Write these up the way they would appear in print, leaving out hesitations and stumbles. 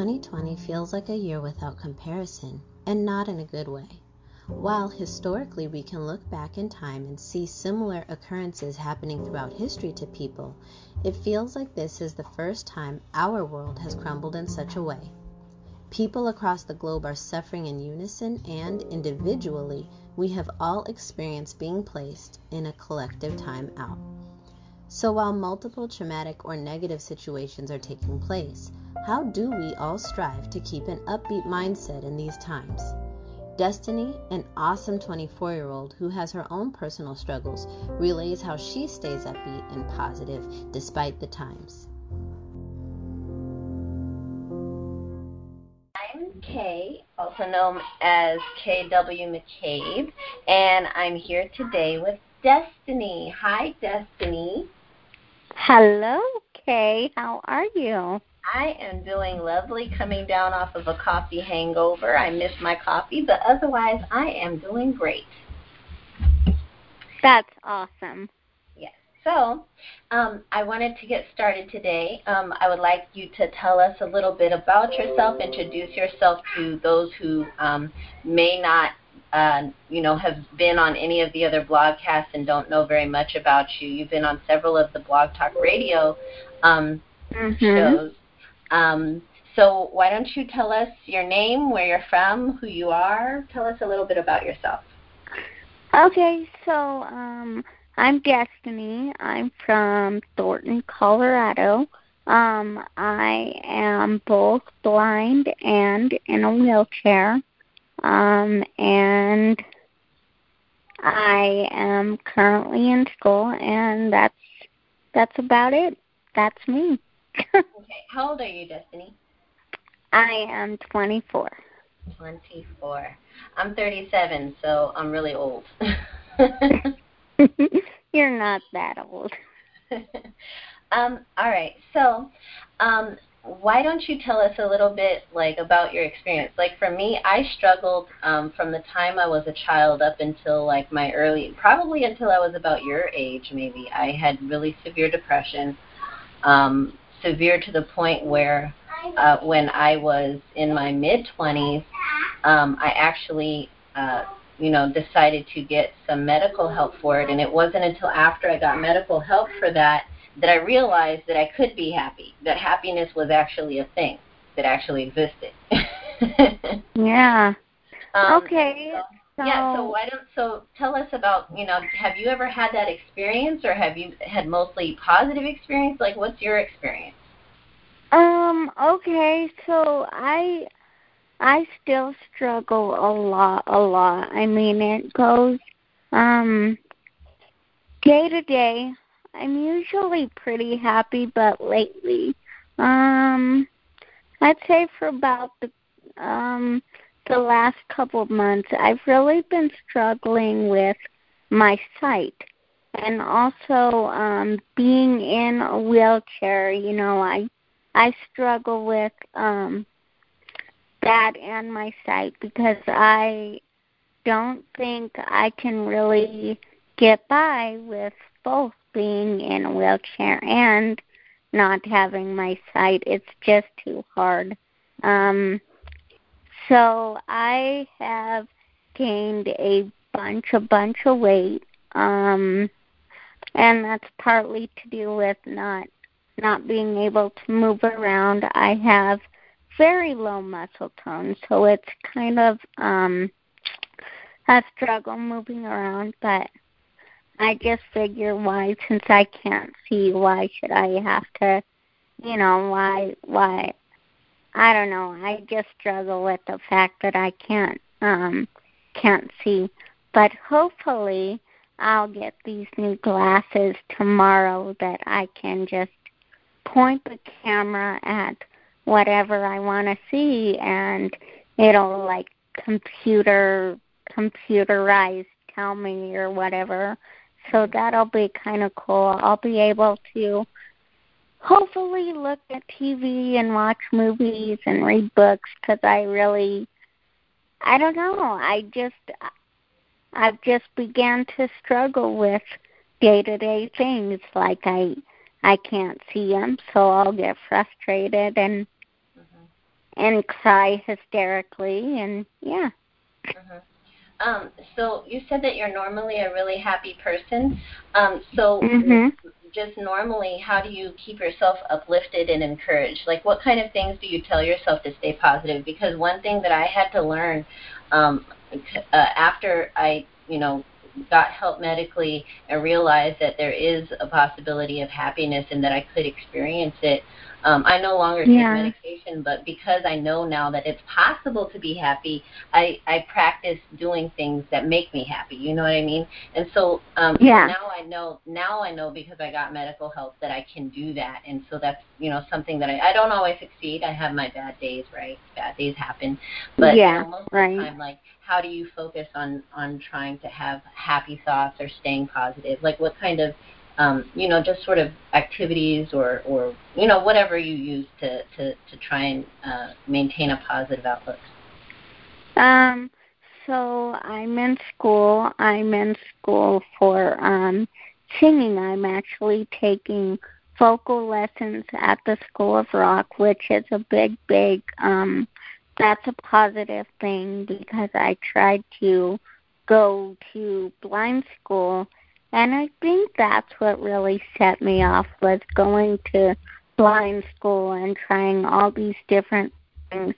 2020 feels like a year without comparison, and not in a good way. While historically we can look back in time and see similar occurrences happening throughout history to people, it feels like this is the first time our world has crumbled in such a way. People across the globe are suffering in unison, and individually, we have all experienced being placed in a collective time out. So while multiple traumatic or negative situations are taking place, how do we all strive to keep an upbeat mindset in these times? Destiny, an awesome 24-year-old who has her own personal struggles, relays how she stays upbeat and positive despite the times. I'm Kay, also known as KW McCabe, and I'm here today with Destiny. Hi, Destiny. Hello, Kay. How are you? I am doing lovely, coming down off of a coffee hangover. I missed my coffee, but otherwise I am doing great. That's awesome. Yes. So I wanted to get started today. I would like you to tell us a little bit about yourself, introduce yourself to those who may not have been on any of the other blogcasts and don't know very much about you. You've been on several of the Blog Talk Radio shows. So why don't you tell us your name, where you're from, who you are? Tell us a little bit about yourself. Okay, so I'm Destiny. I'm from Thornton, Colorado. I am both blind and in a wheelchair. And I am currently in school, and that's about it. That's me. Okay. How old are you, Destiny? I am 24. 24. I'm 37, so I'm really old. You're not that old. All right. So why don't you tell us a little bit, about your experience? For me, I struggled from the time I was a child up until, probably until I was about your age, maybe. I had really severe depression, severe to the point where when I was in my mid-20s, I actually, decided to get some medical help for it. And it wasn't until after I got medical help for that I realized that I could be happy, that happiness was actually a thing that actually existed. Yeah. Okay. So tell us about, have you ever had that experience, or have you had mostly positive experience? What's your experience? Okay, so I still struggle a lot. I mean, it goes day to day. I'm usually pretty happy, but lately, I'd say for about the last couple of months, I've really been struggling with my sight, and also being in a wheelchair. I struggle with that and my sight, because I don't think I can really get by with both being in a wheelchair and not having my sight. It's just too hard. So I have gained a bunch of weight, and that's partly to do with not being able to move around. I have very low muscle tone, so it's kind of a struggle moving around, but I just figure, why, since I can't see, why should I have to, why, I don't know. I just struggle with the fact that I can't see. But hopefully I'll get these new glasses tomorrow that I can just point the camera at whatever I want to see, and it'll computerized tell me or whatever. So that'll be kind of cool. I'll be able to hopefully look at TV and watch movies and read books, because I don't know. I've just began to struggle with day-to-day things. I can't see them, so I'll get frustrated, and and cry hysterically, and yeah. So you said that you're normally a really happy person. Just normally, how do you keep yourself uplifted and encouraged? Like, what kind of things do you tell yourself to stay positive? Because one thing that I had to learn after I, got help medically and realized that there is a possibility of happiness and that I could experience it. I no longer take medication, but because I know now that it's possible to be happy, I practice doing things that make me happy. You know what I mean? And so now I know because I got medical help that I can do that. And so that's, something that I don't always succeed. I have my bad days, right? Bad days happen. But most of the time, like, how do you focus on trying to have happy thoughts or staying positive? Like, what kind of just sort of activities or whatever you use to try and maintain a positive outlook? So I'm in school. I'm in school for singing. I'm actually taking vocal lessons at the School of Rock, which is a big, that's a positive thing because I tried to go to blind school. And I think that's what really set me off, was going to blind school and trying all these different things.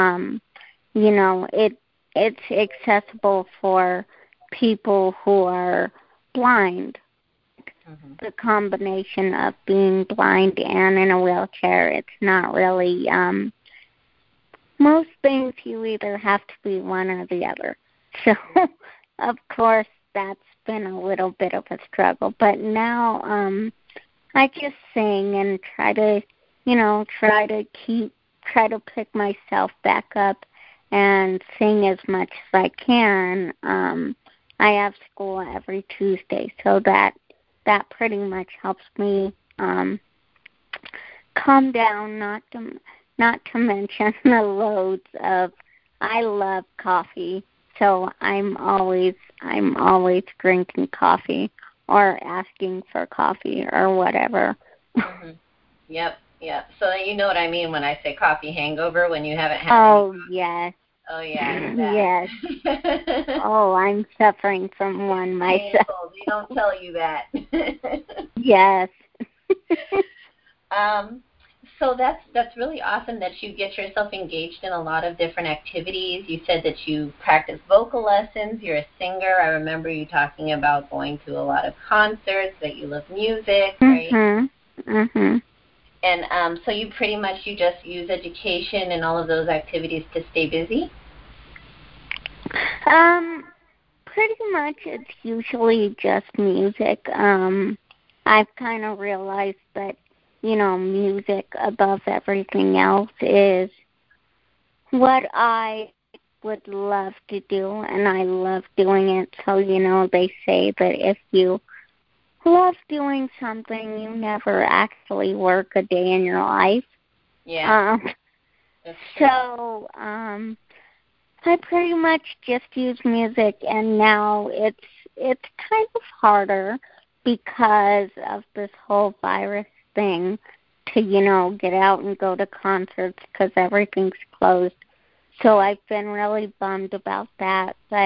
It's accessible for people who are blind. The combination of being blind and in a wheelchair, it's not really, most things you either have to be one or the other. So, of course, that's been a little bit of a struggle, but now I just sing and try to pick myself back up and sing as much as I can. I have school every Tuesday, so that pretty much helps me calm down. Not to mention the loads of, I love coffee. So I'm always drinking coffee or asking for coffee or whatever. Yep. So you know what I mean when I say coffee hangover, when you haven't had any coffee. Yes. Oh, yeah. Yes. Oh, I'm suffering from one myself. They don't tell you that. Yes. So that's really awesome that you get yourself engaged in a lot of different activities. You said that you practice vocal lessons. You're a singer. I remember you talking about going to a lot of concerts, that you love music, right? And so you just use education and all of those activities to stay busy? Pretty much it's usually just music. I've kind of realized that music above everything else is what I would love to do, and I love doing it. So, they say that if you love doing something, you never actually work a day in your life. Yeah. So, I pretty much just use music, and now it's kind of harder because of this whole virus thing to, get out and go to concerts because everything's closed. So I've been really bummed about that. But,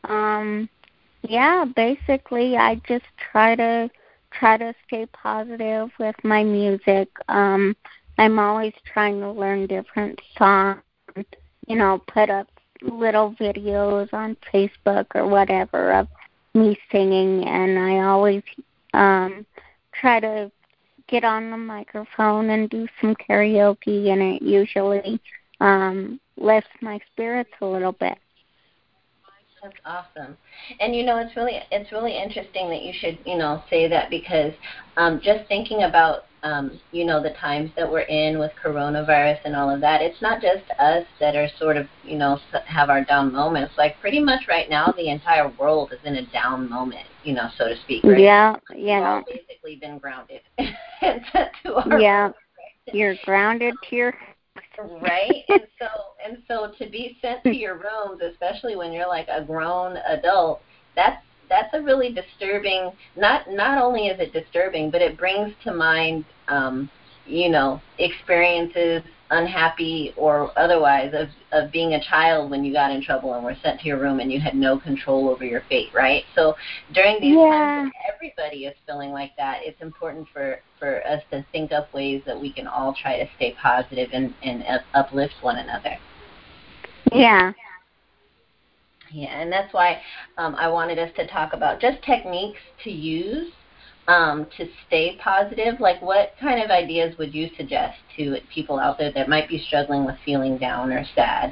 basically I just try to stay positive with my music. I'm always trying to learn different songs, put up little videos on Facebook or whatever of me singing, and I always try to get on the microphone and do some karaoke, and it usually lifts my spirits a little bit. That's awesome. And it's really interesting that you should say that, because just thinking about the times that we're in with coronavirus and all of that, it's not just us that are sort of have our down moments. Like, pretty much right now the entire world is in a down moment, so to speak, right? Yeah. We've all basically been grounded. And sent to our You're grounded to your right. And so to be sent to your rooms, especially when you're like a grown adult, that's a really disturbing, not only is it disturbing, but it brings to mind experiences unhappy or otherwise of being a child when you got in trouble and were sent to your room and you had no control over your fate, right? So during these times when everybody is feeling like that, it's important for us to think up ways that we can all try to stay positive and uplift one another. Yeah. Yeah, and that's why I wanted us to talk about just techniques to use to stay positive. Like, what kind of ideas would you suggest to people out there that might be struggling with feeling down or sad?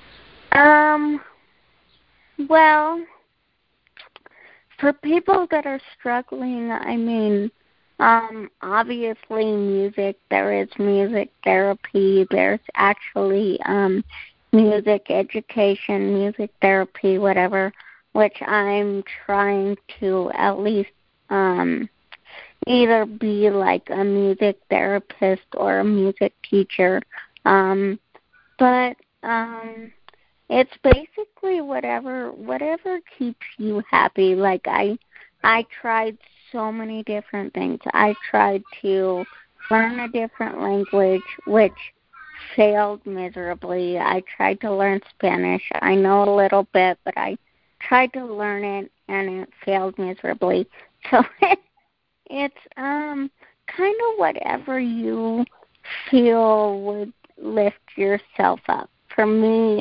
Well, for people that are struggling, I mean, obviously music, there is music therapy, there's actually music education, music therapy, whatever, which I'm trying to at least either be like a music therapist or a music teacher. But it's basically whatever keeps you happy. Like I tried so many different things. I tried to learn a different language, which failed miserably. I tried to learn Spanish. I know a little bit, but I tried to learn it and it failed miserably. So it's kind of whatever you feel would lift yourself up. For me,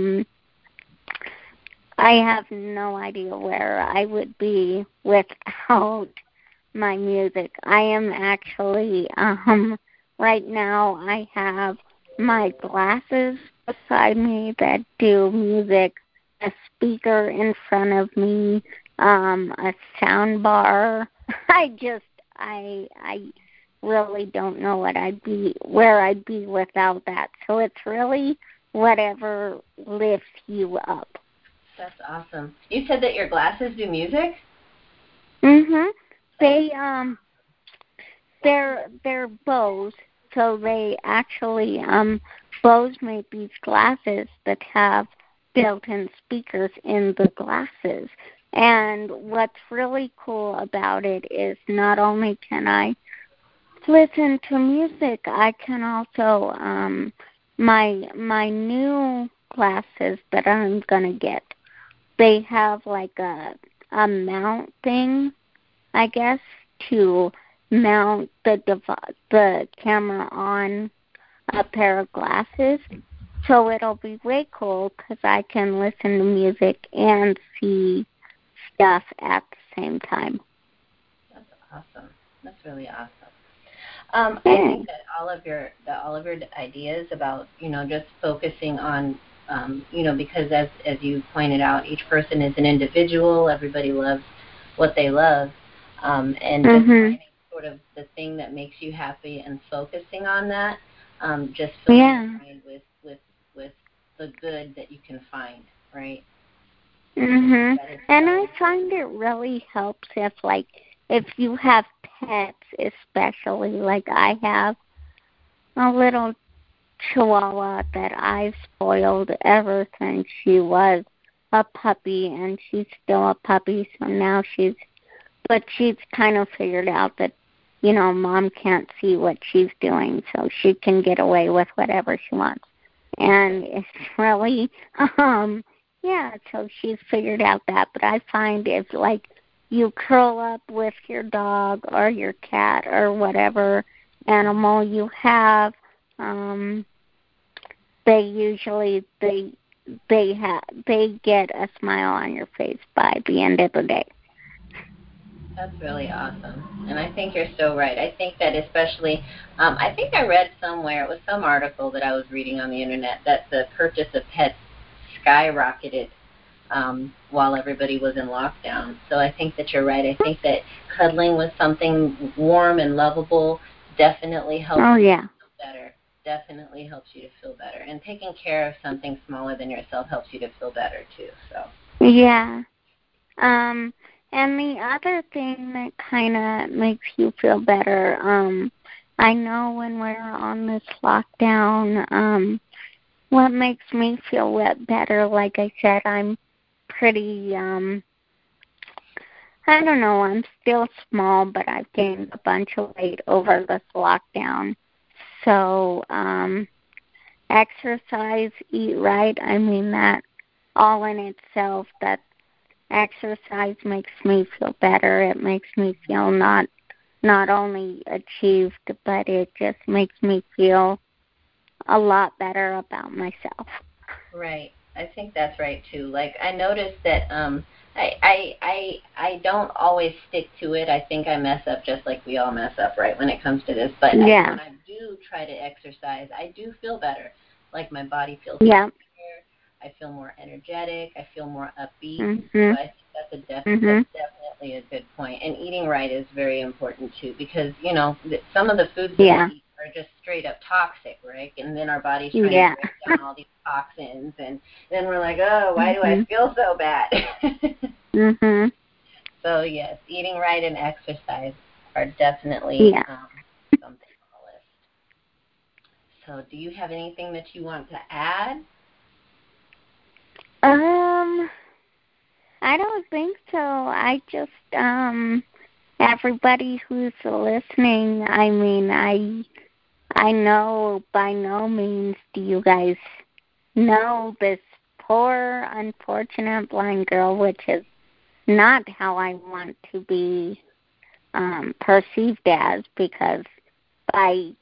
I have no idea where I would be without my music. I am actually, right now I have my glasses beside me that do music, a speaker in front of me, a sound bar. I really don't know where I'd be without that. So it's really whatever lifts you up. That's awesome. You said that your glasses do music? Mhm. They're Bose, so they actually Bose made these glasses that have built-in speakers in the glasses. And what's really cool about it is not only can I listen to music, I can also my new glasses that I'm gonna get, they have like a mount thing, I guess, to mount the camera on a pair of glasses. So it'll be way cool because I can listen to music and see stuff at the same time. That's awesome. That's really awesome. I think that all of your ideas about, just focusing on, because as you pointed out, each person is an individual. Everybody loves what they love, and just finding sort of the thing that makes you happy and focusing on that, just filling your mind with the good that you can find, right? Mhm. And I find it really helps if you have pets, especially like I have a little Chihuahua that I've spoiled ever since she was a puppy, and she's still a puppy. So now she's kind of figured out that Mom can't see what she's doing, so she can get away with whatever she wants. And it's really, so she's figured out that. But I find if, you curl up with your dog or your cat or whatever animal you have, they usually, they get a smile on your face by the end of the day. That's really awesome. And I think you're so right. I think that especially, I think I read somewhere, it was some article that I was reading on the internet, that the purchase of pets skyrocketed while everybody was in lockdown. So I think that you're right. I think that cuddling with something warm and lovable definitely helps you feel better. Definitely helps you to feel better. And taking care of something smaller than yourself helps you to feel better too. So. Yeah. And the other thing that kind of makes you feel better, I know when we're on this lockdown, what makes me feel better, like I said, I'm pretty, I don't know, I'm still small, but I've gained a bunch of weight over this lockdown. So exercise, eat right. I mean, that all in itself, that exercise makes me feel better. It makes me feel not only achieved, but it just makes me feel a lot better about myself. Right. I think that's right too. Like I noticed that I don't always stick to it. I think I mess up just like we all mess up, right, when it comes to this. But when I do try to exercise, I do feel better. Like my body feels better. I feel more energetic. I feel more upbeat. So I think that's definitely a good point. And eating right is very important too, because some of the foods that we eat are just straight up toxic, right? And then our body's trying to break down all these toxins, and then we're like, oh, why do I feel so bad? So yes, eating right and exercise are definitely something on the list. So do you have anything that you want to add? I don't think so. I just, everybody who's listening, I mean, I know by no means do you guys know this poor, unfortunate blind girl, which is not how I want to be perceived as, because I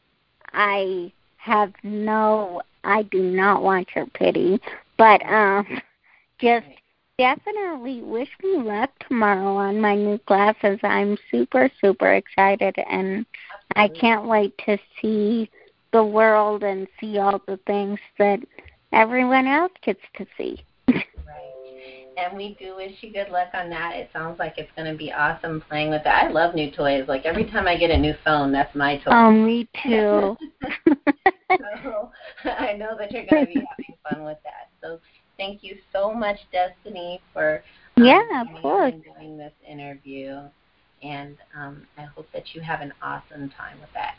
do not want your pity, but just definitely wish me luck tomorrow on my new classes. I'm super, super excited, and I can't wait to see the world and see all the things that everyone else gets to see. Right. And we do wish you good luck on that. It sounds like it's going to be awesome playing with that. I love new toys. Like every time I get a new phone, that's my toy. Oh, me too. So I know that you're going to be having fun with that. So thank you so much, Destiny, for of course, doing this interview. And I hope that you have an awesome time with that.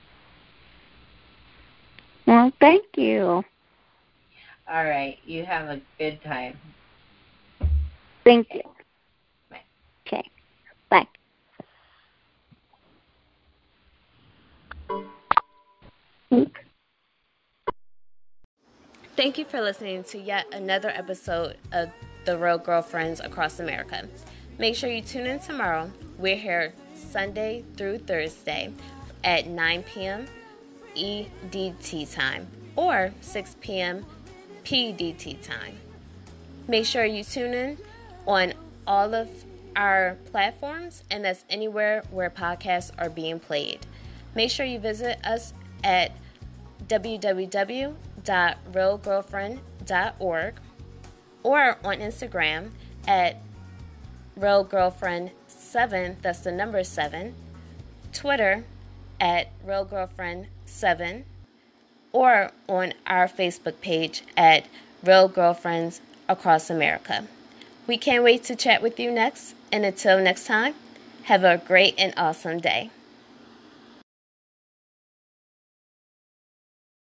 Well, thank you. All right. You have a good time. Thank you. Bye. Okay. Bye. Thank you for listening to yet another episode of The Real Girlfriends Across America. Make sure you tune in tomorrow. We're here Sunday through Thursday at 9 p.m. EDT time or 6 p.m. PDT time. Make sure you tune in on all of our platforms, and that's anywhere where podcasts are being played. Make sure you visit us at www.realgirlfriend.org or on Instagram at realgirlfriend7, that's the number 7, Twitter at realgirlfriend7, or on our Facebook page at Real Girlfriends Across America. We can't wait to chat with you next, and until next time, have a great and awesome day.